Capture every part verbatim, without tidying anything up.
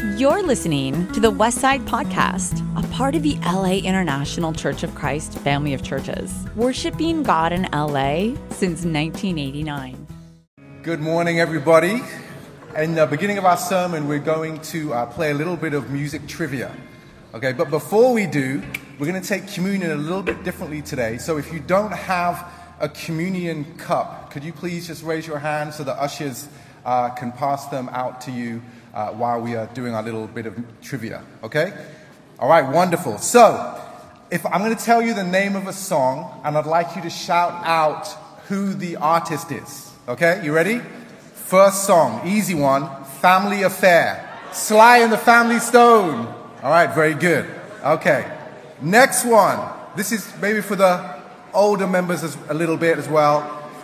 You're listening to the Westside Podcast, a part of the L A International Church of Christ family of churches, worshiping God in L A since nineteen eighty-nine. Good morning, everybody. In the beginning of our sermon, we're going to uh, play a little bit of music trivia. Okay, but before we do, we're going to take communion a little bit differently today. So if you don't have a communion cup, could you please just raise your hand so the ushers uh, can pass them out to you uh, while we are doing our little bit of trivia, okay? All right, wonderful. So if I'm going to tell you the name of a song, and I'd like you to shout out who the artist is, okay? You ready? First song, easy one, Family Affair. Sly and the Family Stone. All right, very good. Okay, next one. This is maybe for the older members as, a little bit as well.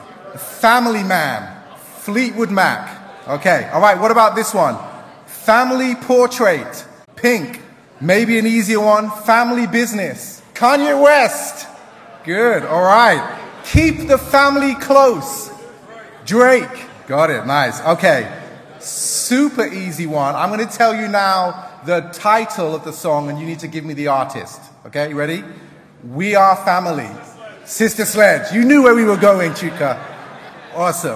Family Man, Fleetwood Mac. Okay, all right, what about this one? Family Portrait, Pink. Maybe an easier one, Family Business, Kanye West. Good, all right. Keep the Family Close, Drake. Got it, nice. Okay, super easy one. I'm going to tell you now the title of the song, and you need to give me the artist. Okay, you ready? We Are Family. Sister Sledge. You knew where we were going, Chuka. Awesome.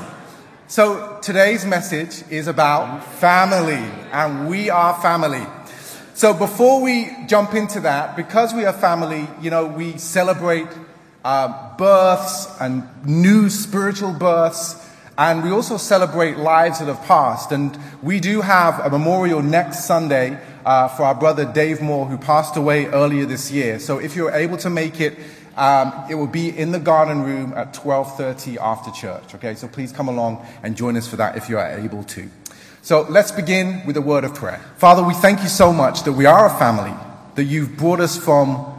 So today's message is about family, and we are family. So before we jump into that, because we are family, you know, we celebrate uh, births and new spiritual births. And we also celebrate lives that have passed. And we do have a memorial next Sunday uh, for our brother Dave Moore, who passed away earlier this year. So if you're able to make it, um, it will be in the garden room at twelve thirty after church. Okay, so please come along and join us for that if you are able to. So let's begin with a word of prayer. Father, we thank you so much that we are a family, that you've brought us from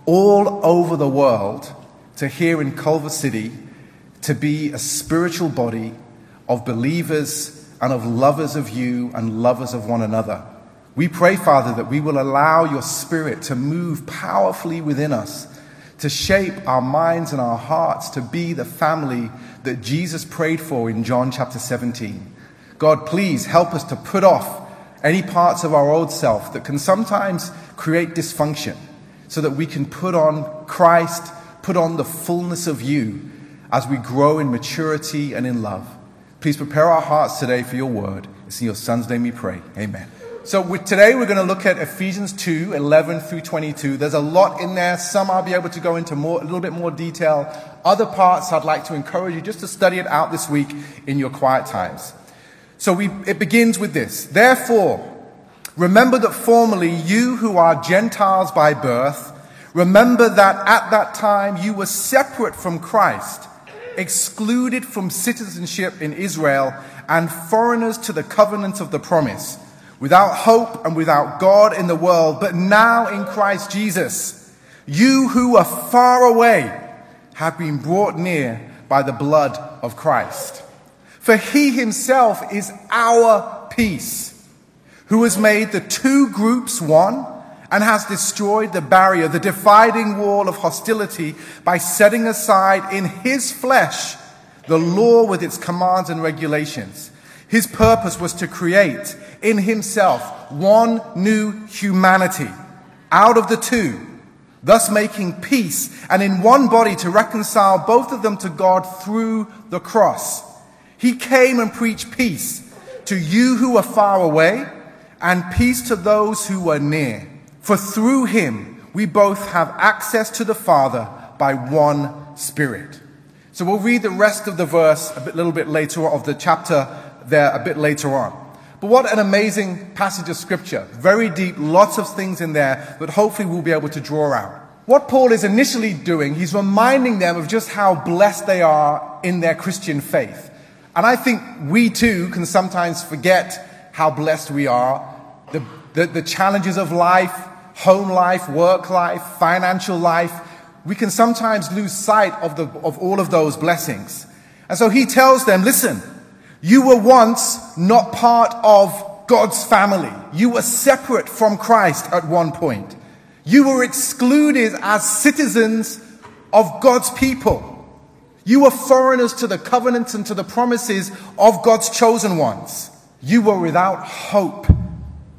all over the world to here in Culver City, to be a spiritual body of believers and of lovers of you and lovers of one another. We pray, Father, that we will allow your Spirit to move powerfully within us, to shape our minds and our hearts to be the family that Jesus prayed for in John chapter seventeen. God, please help us to put off any parts of our old self that can sometimes create dysfunction, so that we can put on Christ, put on the fullness of you, as we grow in maturity and in love. Please prepare our hearts today for your word. It's in your Son's name we pray. Amen. So with, today we're going to look at Ephesians two, eleven through twenty-two. There's a lot in there. Some I'll be able to go into more, a little bit more detail. Other parts I'd like to encourage you just to study it out this week in your quiet times. So we, it begins with this. Therefore, remember that formerly you who are Gentiles by birth, remember that at that time you were separate from Christ, excluded from citizenship in Israel, and foreigners to the covenant of the promise, without hope and without God in the world. But now in Christ Jesus, you who are far away have been brought near by the blood of Christ. For he himself is our peace, who has made the two groups one, and has destroyed the barrier, the dividing wall of hostility, by setting aside in his flesh the law with its commands and regulations. His purpose was to create in himself one new humanity out of the two, thus making peace, and in one body to reconcile both of them to God through the cross. He came and preached peace to you who are far away, and peace to those who are near. For through him we both have access to the Father by one Spirit. So we'll read the rest of the verse a bit, little bit later, of the chapter there a bit later on. But what an amazing passage of Scripture. Very deep, lots of things in there that hopefully we'll be able to draw out. What Paul is initially doing, he's reminding them of just how blessed they are in their Christian faith. And I think we too can sometimes forget how blessed we are. The, the, the challenges of life, home life, work life, financial life, we can sometimes lose sight of, the, of all of those blessings. And so he tells them, listen, you were once not part of God's family. You were separate from Christ at one point. You were excluded as citizens of God's people. You were foreigners to the covenants and to the promises of God's chosen ones. You were without hope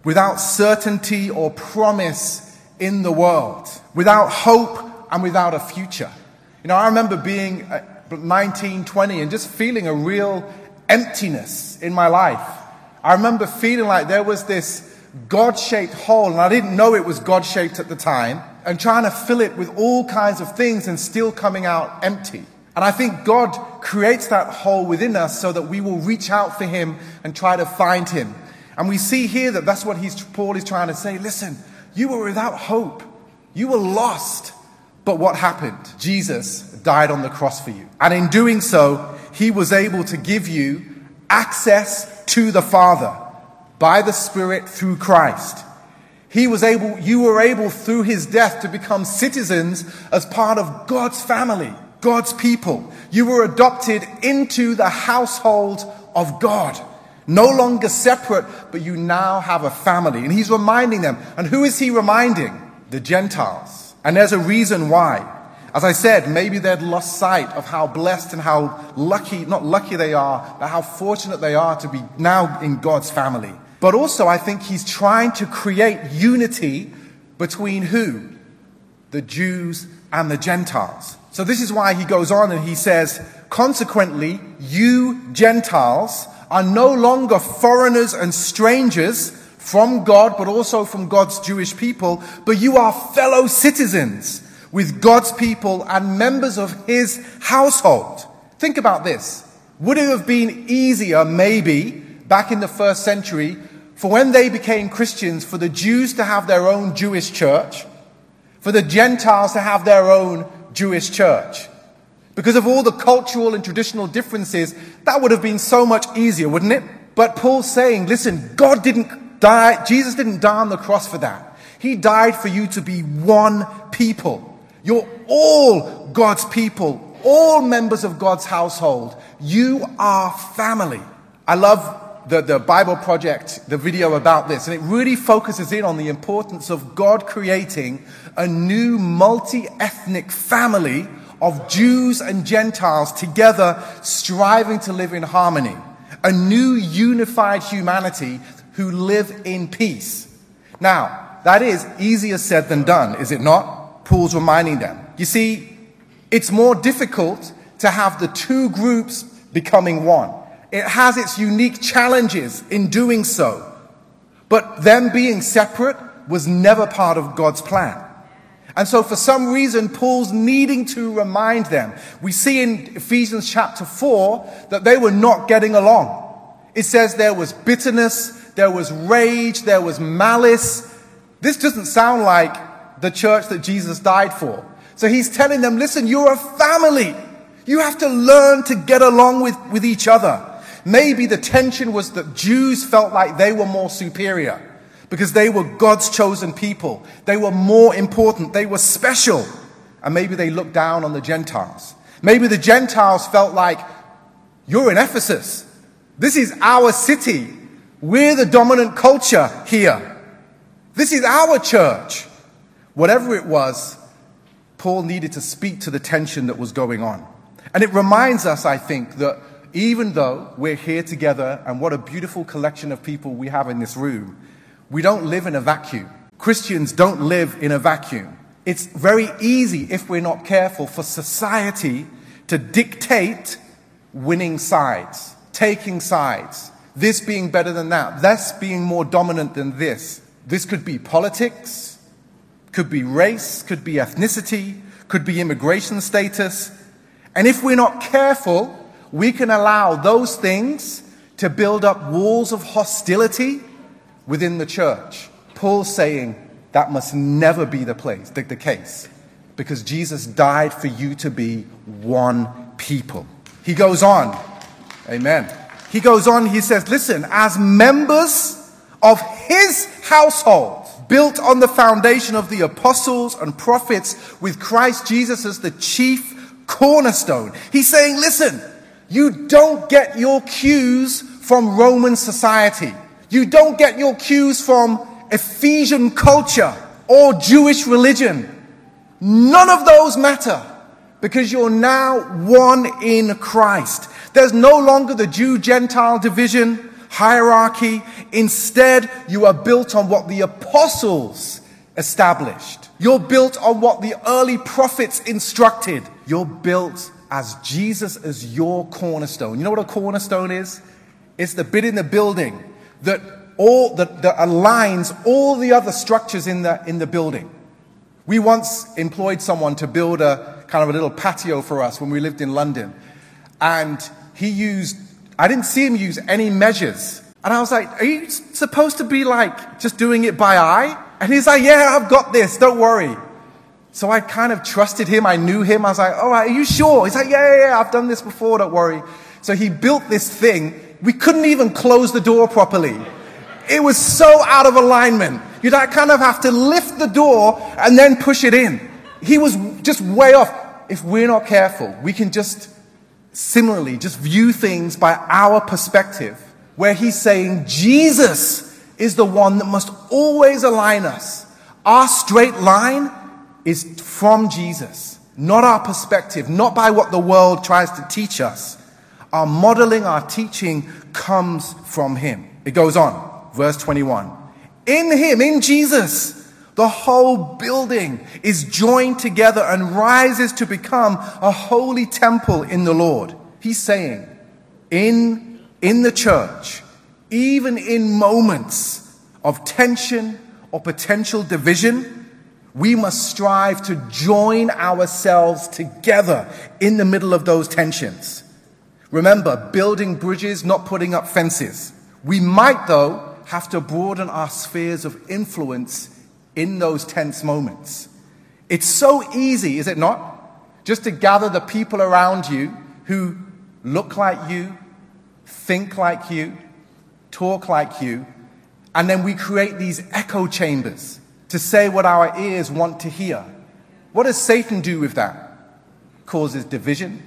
without certainty or promise in the world, without hope and without a future. You know, I remember being nineteen, twenty and just feeling a real emptiness in my life. I remember feeling like there was this God-shaped hole, and I didn't know it was God-shaped at the time, and trying to fill it with all kinds of things and still coming out empty. And I think God creates that hole within us so that we will reach out for him and try to find him. And we see here that that's what he's, Paul is trying to say. Listen, you were without hope. You were lost. But what happened? Jesus died on the cross for you. And in doing so, he was able to give you access to the Father by the Spirit through Christ. He was able, you were able through his death to become citizens as part of God's family, God's people. You were adopted into the household of God. No longer separate, but you now have a family. And he's reminding them. And who is he reminding? The Gentiles. And there's a reason why. As I said, maybe they'd lost sight of how blessed and how lucky, not lucky they are, but how fortunate they are to be now in God's family. But also, I think he's trying to create unity between who? The Jews and the Gentiles. So this is why he goes on and he says, consequently, you Gentiles are no longer foreigners and strangers from God, but also from God's Jewish people, but you are fellow citizens with God's people and members of his household. Think about this. Would it have been easier, maybe, back in the first century, for when they became Christians, for the Jews to have their own Jewish church, for the Gentiles to have their own Jewish church? Because of all the cultural and traditional differences, that would have been so much easier, wouldn't it? But Paul's saying, listen, God didn't die, Jesus didn't die on the cross for that. He died for you to be one people. You're all God's people, all members of God's household. You are family. I love the, the Bible Project, the video about this, and it really focuses in on the importance of God creating a new multi-ethnic family of Jews and Gentiles together striving to live in harmony. A new unified humanity who live in peace. Now, that is easier said than done, is it not? Paul's reminding them. You see, it's more difficult to have the two groups becoming one. It has its unique challenges in doing so. But them being separate was never part of God's plan. And so for some reason, Paul's needing to remind them. We see in Ephesians chapter four that they were not getting along. It says there was bitterness, there was rage, there was malice. This doesn't sound like the church that Jesus died for. So he's telling them, listen, you're a family. You have to learn to get along with, with each other. Maybe the tension was that Jews felt like they were more superior because they were God's chosen people. They were more important. They were special. And maybe they looked down on the Gentiles. Maybe the Gentiles felt like, you're in Ephesus. This is our city. We're the dominant culture here. This is our church. Whatever it was, Paul needed to speak to the tension that was going on. And it reminds us, I think, that even though we're here together, and what a beautiful collection of people we have in this room, we don't live in a vacuum. Christians don't live in a vacuum. It's very easy, if we're not careful, for society to dictate winning sides, taking sides, this being better than that, this being more dominant than this. This could be politics, could be race, could be ethnicity, could be immigration status. And if we're not careful, we can allow those things to build up walls of hostility within the church. Paul's saying that must never be the place, the, the case, because Jesus died for you to be one people. He goes on, amen. He goes on, he says, listen, as members of his household, built on the foundation of the apostles and prophets with Christ Jesus as the chief cornerstone. He's saying, listen, you don't get your cues from Roman society. You don't get your cues from Ephesian culture or Jewish religion. None of those matter because you're now one in Christ. There's no longer the Jew-Gentile division. hierarchy. Instead, you are built on what the apostles established. You're built on what the early prophets instructed. You're built as Jesus as your cornerstone. You know what a cornerstone is? It's the bit in the building that all that, that aligns all the other structures in the in the building. We once employed someone to build a kind of a little patio for us when we lived in London. And he used, I didn't see him use any measures. And I was like, are you supposed to be like just doing it by eye? And he's like, yeah, I've got this, don't worry. So I kind of trusted him, I knew him. I was like, oh, are you sure? He's like, yeah, yeah, yeah, I've done this before, don't worry. So he built this thing. We couldn't even close the door properly. It was so out of alignment. You'd kind of have to lift the door and then push it in. He was just way off. If we're not careful, we can just similarly just view things by our perspective, where he's saying Jesus is the one that must always align us. Our straight line is from Jesus, not our perspective, not by what the world tries to teach us. Our modeling, our teaching comes from him. It goes on, verse twenty-one. In him, in Jesus, the whole building is joined together and rises to become a holy temple in the Lord. He's saying, in, in the church, even in moments of tension or potential division, we must strive to join ourselves together in the middle of those tensions. Remember, building bridges, not putting up fences. We might, though, have to broaden our spheres of influence in those tense moments. It's so easy, is it not? Just to gather the people around you who look like you, think like you, talk like you, and then we create these echo chambers to say what our ears want to hear. What does Satan do with that? Causes division,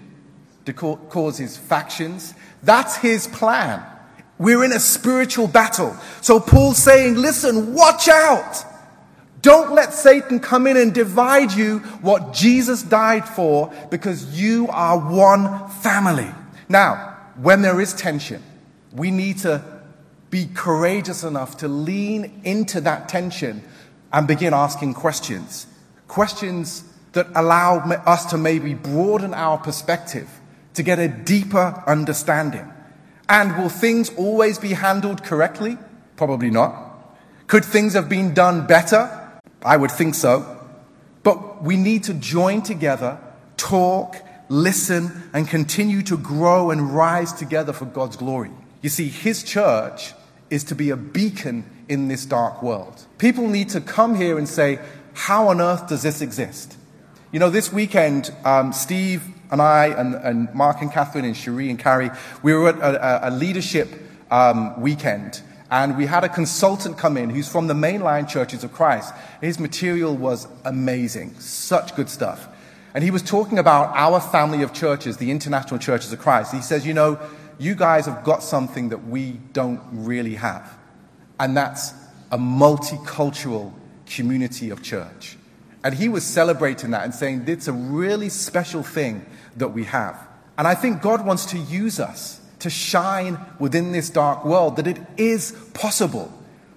causes factions. That's his plan. We're in a spiritual battle. So Paul's saying, listen, watch out. Don't let Satan come in and divide you what Jesus died for, because you are one family. Now, when there is tension, we need to be courageous enough to lean into that tension and begin asking questions. Questions that allow us to maybe broaden our perspective, to get a deeper understanding. And will things always be handled correctly? Probably not. Could things have been done better? I would think so. But we need to join together, talk, listen, and continue to grow and rise together for God's glory. You see, his church is to be a beacon in this dark world. People need to come here and say, how on earth does this exist? You know, this weekend, um, Steve and I and, and Mark and Catherine and Cherie and Carrie, we were at a, a leadership um, weekend, and we had a consultant come in who's from the mainline churches of Christ. His material was amazing, such good stuff. And he was talking about our family of churches, the International Churches of Christ. He says, you know, you guys have got something that we don't really have, and that's a multicultural community of church. And he was celebrating that and saying, it's a really special thing that we have. And I think God wants to use us to shine within this dark world, that it is possible.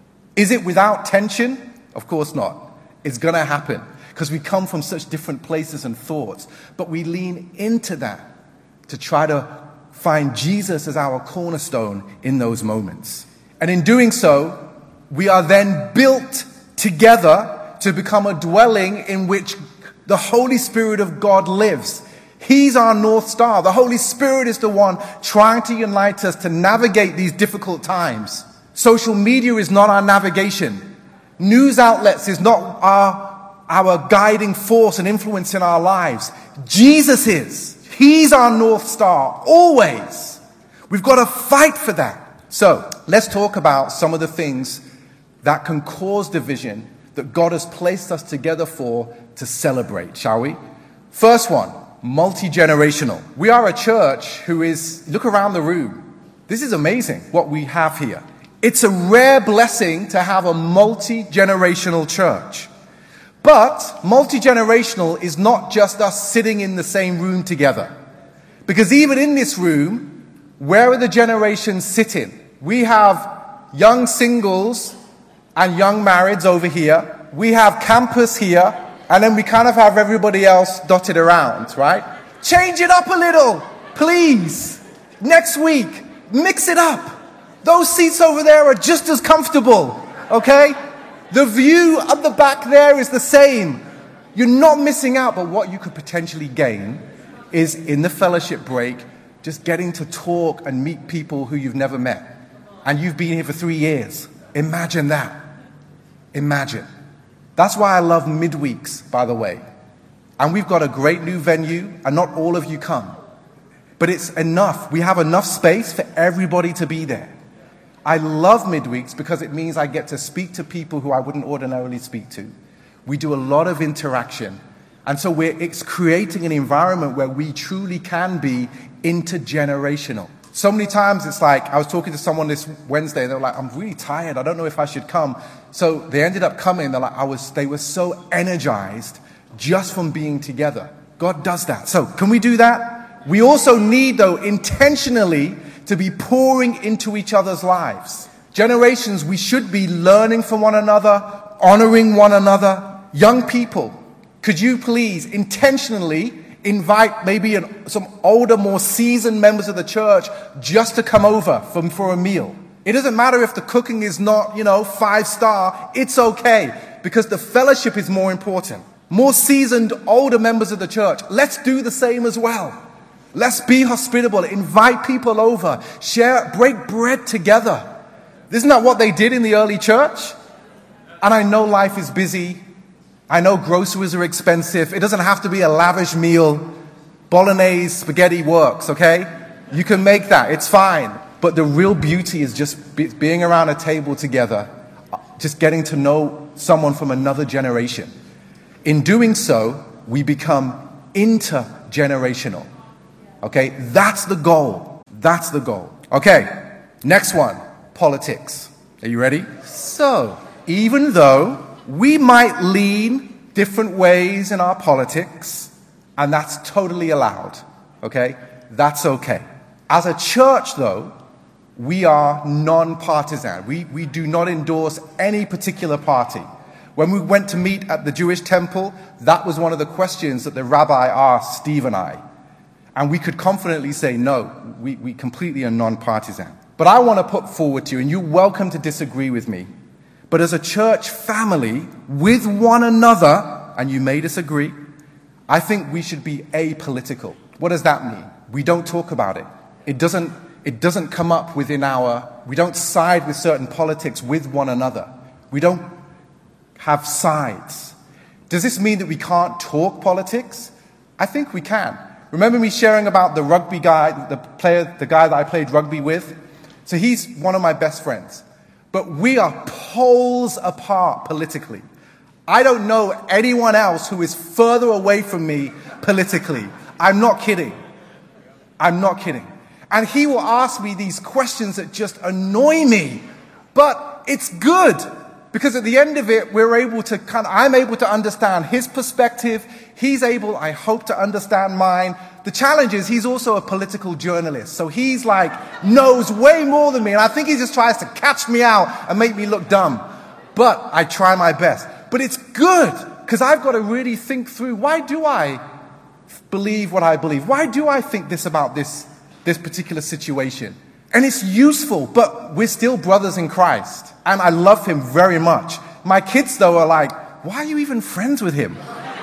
Is it without tension? Of course not. It's going to happen because we come from such different places and thoughts. But we lean into that to try to find Jesus as our cornerstone in those moments. And in doing so, we are then built together to become a dwelling in which the Holy Spirit of God lives. He's our North Star. The Holy Spirit is the one trying to unite us to navigate these difficult times. Social media is not our navigation. News outlets is not our, our guiding force and influence in our lives. Jesus is. He's our North Star, always. We've got to fight for that. So, let's talk about some of the things that can cause division that God has placed us together for to celebrate, shall we? First one, multi-generational. We are a church who is, look around the room. This is amazing what we have here. It's a rare blessing to have a multi-generational church. But multi-generational is not just us sitting in the same room together. Because even in this room, where are the generations sitting? We have young singles and young marrieds over here. We have campus here. And then we kind of have everybody else dotted around, right? Change it up a little, please. Next week, mix it up. Those seats over there are just as comfortable, okay? The view at the back there is the same. You're not missing out, but what you could potentially gain is in the fellowship break, just getting to talk and meet people who you've never met. And you've been here for three years. Imagine that. Imagine. That's why I love midweeks, by the way. And we've got a great new venue, and not all of you come. But it's enough. We have enough space for everybody to be there. I love midweeks because it means I get to speak to people who I wouldn't ordinarily speak to. We do a lot of interaction. And so we're it's creating an environment where we truly can be intergenerational. So many times it's like, I was talking to someone this Wednesday, and they were like, I'm really tired. I don't know if I should come. So they ended up coming. They're like, I was, they were so energized just from being together. God does that. So can we do that? We also need, though, intentionally to be pouring into each other's lives. Generations, we should be learning from one another, honoring one another. Young people, could you please intentionally invite maybe an, some older, more seasoned members of the church just to come over from, for a meal. It doesn't matter if the cooking is not, you know, five star. It's okay because the fellowship is more important. More seasoned, older members of the church, let's do the same as well. Let's be hospitable, invite people over, share, break bread together. Isn't that what they did in the early church? And I know life is busy. I know groceries are expensive. It doesn't have to be a lavish meal. Bolognese spaghetti works, okay? You can make that. It's fine. But the real beauty is just be, being around a table together, just getting to know someone from another generation. In doing so, we become intergenerational. Okay? That's the goal. That's the goal. Okay. Next one. Politics. Are you ready? So, even though we might lean different ways in our politics, and that's totally allowed, okay? That's okay. As a church, though, we are non-partisan. We, we do not endorse any particular party. When we went to meet at the Jewish temple, that was one of the questions that the rabbi asked Steve and I. And we could confidently say, no, we, we completely are non-partisan. But I want to put forward to you, and you're welcome to disagree with me, but as a church family with one another, and you may disagree, I think we should be apolitical. What does that mean? We don't talk about it. It doesn't, it doesn't come up within our, we don't side with certain politics with one another. We don't have sides. Does this mean that we can't talk politics? I think we can. Remember me sharing about the rugby guy, the player, the guy that I played rugby with? So he's one of my best friends. But we are poles apart politically. I don't know anyone else who is further away from me politically. I'm not kidding. I'm not kidding. And he will ask me these questions that just annoy me. But it's good. Because at the end of it, we're able to kind of, I'm able to understand his perspective. He's able, I hope, to understand mine. The challenge is he's also a political journalist. So he's like, knows way more than me. And I think he just tries to catch me out and make me look dumb. But I try my best. But it's good because I've got to really think through, why do I believe what I believe? Why do I think this about this, this particular situation? And it's useful, but we're still brothers in Christ. And I love him very much. My kids, though, are like, why are you even friends with him?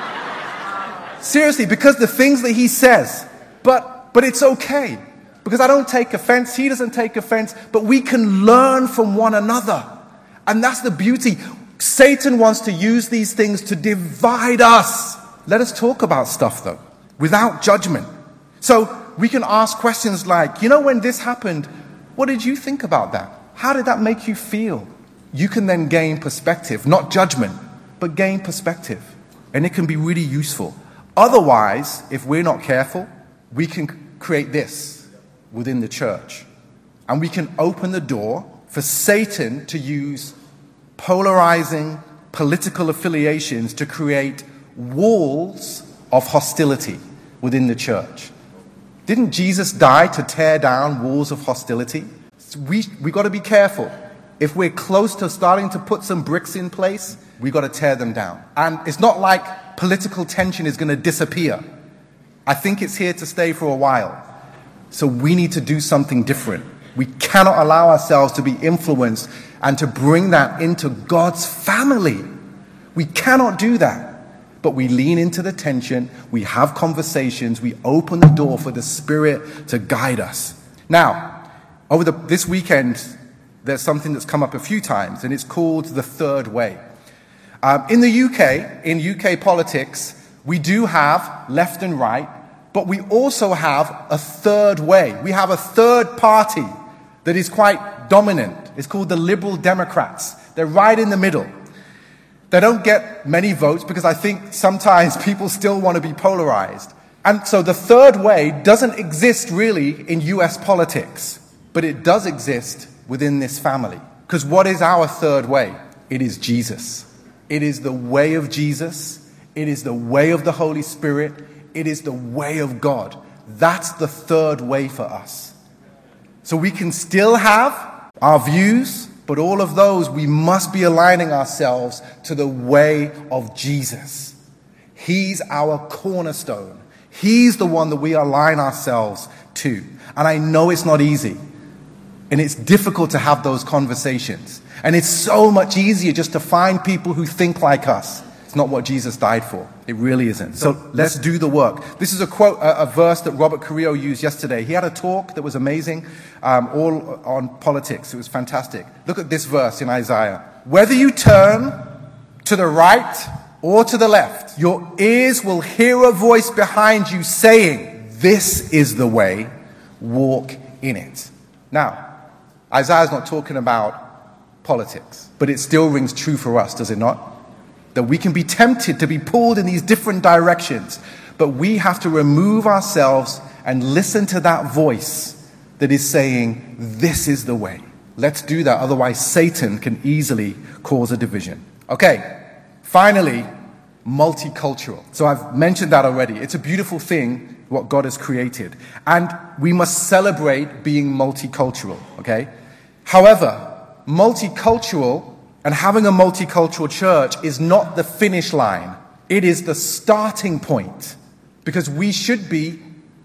Seriously, because the things that he says. But, but it's okay. Because I don't take offense. He doesn't take offense. But we can learn from one another. And that's the beauty. Satan wants to use these things to divide us. Let us talk about stuff, though, without judgment. So we can ask questions like, you know, when this happened, what did you think about that? How did that make you feel? You can then gain perspective, not judgment, but gain perspective. And it can be really useful. Otherwise, if we're not careful, we can create this within the church. And we can open the door for Satan to use polarizing political affiliations to create walls of hostility within the church. Didn't Jesus die to tear down walls of hostility? we we got to be careful. If we're close to starting to put some bricks in place, we got to tear them down. And it's not like political tension is going to disappear. I think it's here to stay for a while. So we need to do something different. We cannot allow ourselves to be influenced and to bring that into God's family. We cannot do that. But we lean into the tension, we have conversations, we open the door for the Spirit to guide us. Now, over the, this weekend, there's something that's come up a few times, and it's called the third way. Um, in the U K, in U K politics, we do have left and right, but we also have a third way. We have a third party that is quite dominant. It's called the Liberal Democrats. They're right in the middle. They don't get many votes because I think sometimes people still want to be polarized. And so the third way doesn't exist really in U S politics, but it does exist within this family. Because what is our third way? It is Jesus. It is the way of Jesus. It is the way of the Holy Spirit. It is the way of God. That's the third way for us. So we can still have our views, but all of those, we must be aligning ourselves to the way of Jesus. He's our cornerstone. He's the one that we align ourselves to. And I know it's not easy. And it's difficult to have those conversations. And it's so much easier just to find people who think like us. It's not what Jesus died for. It really isn't. So let's do the work. This is a quote, a, a verse that Robert Carrillo used yesterday. He had a talk that was amazing, um, all on politics. It was fantastic. Look at this verse in Isaiah. Whether you turn to the right or to the left, your ears will hear a voice behind you saying, this is the way, walk in it. Now, Isaiah's not talking about politics, but it still rings true for us, does it not? That we can be tempted to be pulled in these different directions, but we have to remove ourselves and listen to that voice that is saying, this is the way. Let's do that, otherwise Satan can easily cause a division. Okay, finally, multicultural. So I've mentioned that already. It's a beautiful thing, what God has created. And we must celebrate being multicultural, okay? However, multicultural and having a multicultural church is not the finish line. It is the starting point. Because we should be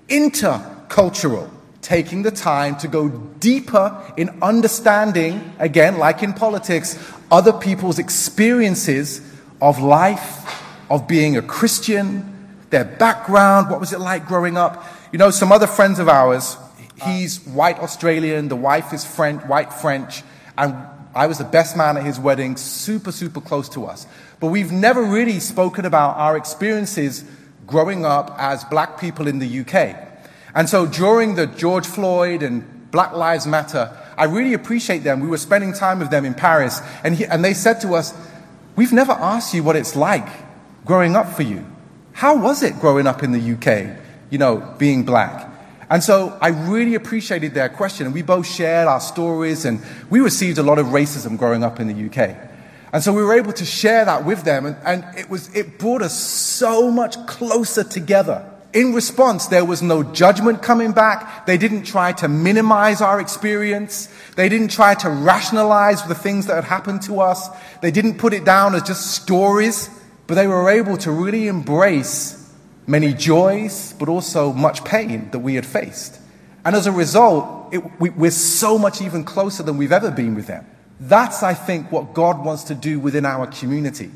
intercultural, taking the time to go deeper in understanding, again, like in politics, other people's experiences of life, of being a Christian, their background, what was it like growing up. You know, some other friends of ours, he's white Australian, the wife is French, white French, and I was the best man at his wedding, super, super close to us. But we've never really spoken about our experiences growing up as black people in the U K. And so during the George Floyd and Black Lives Matter, I really appreciate them. We were spending time with them in Paris, and, he, and they said to us, we've never asked you what it's like growing up for you. How was it growing up in the U K, you know, being black? And so I really appreciated their question, and we both shared our stories, and we received a lot of racism growing up in the U K. And so we were able to share that with them, and, and it was it brought us so much closer together. In response, there was no judgment coming back. They didn't try to minimize our experience. They didn't try to rationalize the things that had happened to us. They didn't put it down as just stories, but they were able to really embrace many joys, but also much pain that we had faced. And as a result, it, we, we're so much even closer than we've ever been with them. That's, I think, what God wants to do within our community.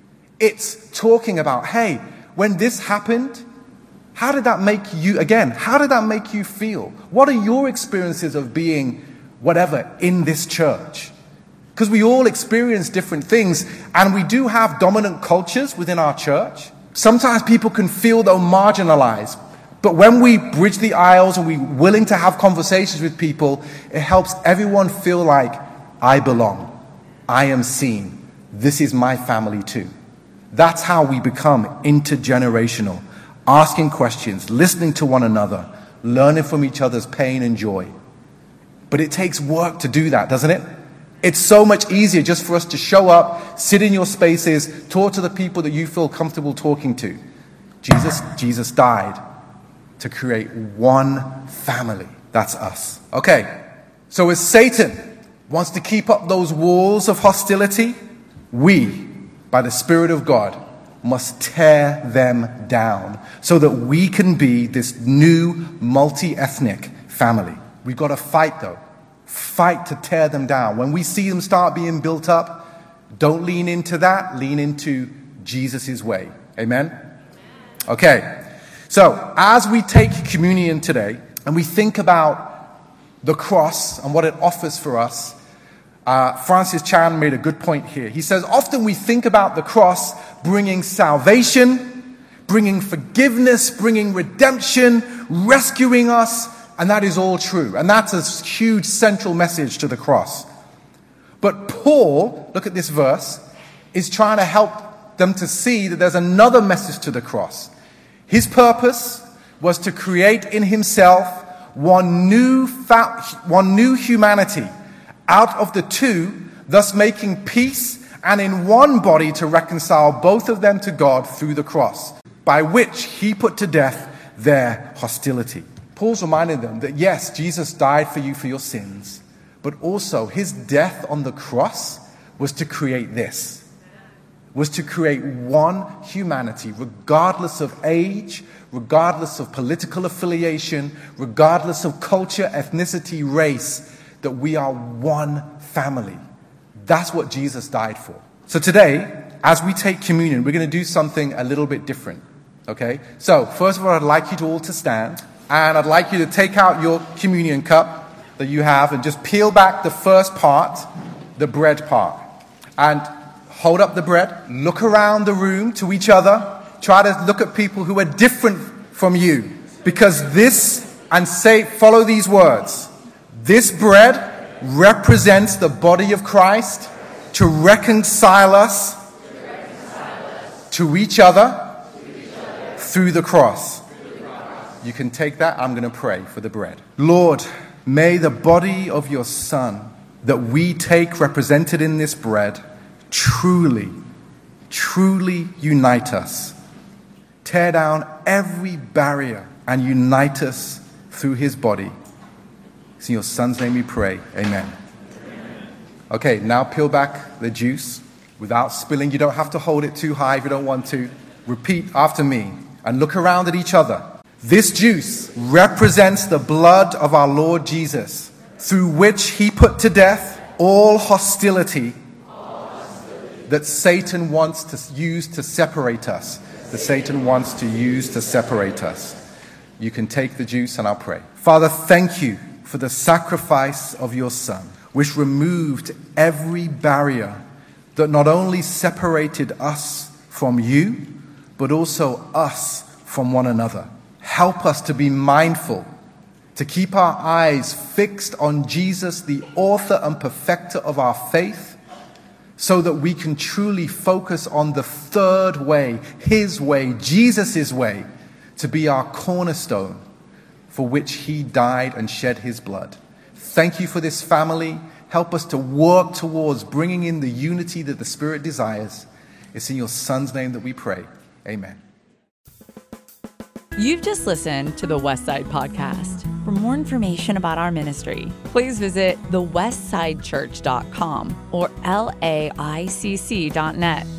It's talking about, hey, when this happened, how did that make you, again, how did that make you feel? What are your experiences of being whatever in this church? Because we all experience different things, and we do have dominant cultures within our church. Sometimes people can feel, though, marginalized. But when we bridge the aisles and we're willing to have conversations with people, it helps everyone feel like, I belong. I am seen. This is my family too. That's how we become intergenerational. Asking questions, listening to one another, learning from each other's pain and joy. But it takes work to do that, doesn't it? It's so much easier just for us to show up, sit in your spaces, talk to the people that you feel comfortable talking to. Jesus, Jesus died to create one family. That's us. Okay, So as Satan wants to keep up those walls of hostility, we, by the Spirit of God, must tear them down so that we can be this new multi-ethnic family. We've got to fight, though. Fight to tear them down. When we see them start being built up, don't lean into that. Lean into Jesus' way. Amen? Okay. So, as we take communion today, and we think about the cross and what it offers for us, uh, Francis Chan made a good point here. He says, often we think about the cross bringing salvation, bringing forgiveness, bringing redemption, rescuing us, and that is all true. And that's a huge central message to the cross. But Paul, look at this verse, is trying to help them to see that there's another message to the cross. His purpose was to create in himself one new, fa- one new humanity out of the two, thus making peace, and in one body to reconcile both of them to God through the cross, by which he put to death their hostility. Paul's reminding them that yes, Jesus died for you for your sins, but also his death on the cross was to create this, was to create one humanity, regardless of age, regardless of political affiliation, regardless of culture, ethnicity, race, that we are one family. That's what Jesus died for. So today, as we take communion, we're going to do something a little bit different. Okay? So, first of all, I'd like you to all to stand. And I'd like you to take out your communion cup that you have and just peel back the first part, the bread part. And hold up the bread. Look around the room to each other. Try to look at people who are different from you. Because this, and say, follow these words. This bread represents the body of Christ to reconcile us to, reconcile us to each other, to each other through the cross. You can take that. I'm going to pray for the bread. Lord, may the body of your Son that we take represented in this bread truly, truly unite us. Tear down every barrier and unite us through his body. It's in your Son's name we pray. Amen. Okay, now peel back the juice without spilling. You don't have to hold it too high if you don't want to. Repeat after me and look around at each other. This juice represents the blood of our Lord Jesus, through which he put to death all hostility, all hostility. that Satan wants to use to separate us. That Satan wants to use to separate us. You can take the juice and I'll pray. Father, thank you for the sacrifice of your Son, which removed every barrier that not only separated us from you, but also us from one another. Help us to be mindful, to keep our eyes fixed on Jesus, the author and perfecter of our faith, so that we can truly focus on the third way, his way, Jesus' way, to be our cornerstone for which he died and shed his blood. Thank you for this family. Help us to work towards bringing in the unity that the Spirit desires. It's in your Son's name that we pray. Amen. You've just listened to the Westside Podcast. For more information about our ministry, please visit the westside church dot com or L A I C C dot net.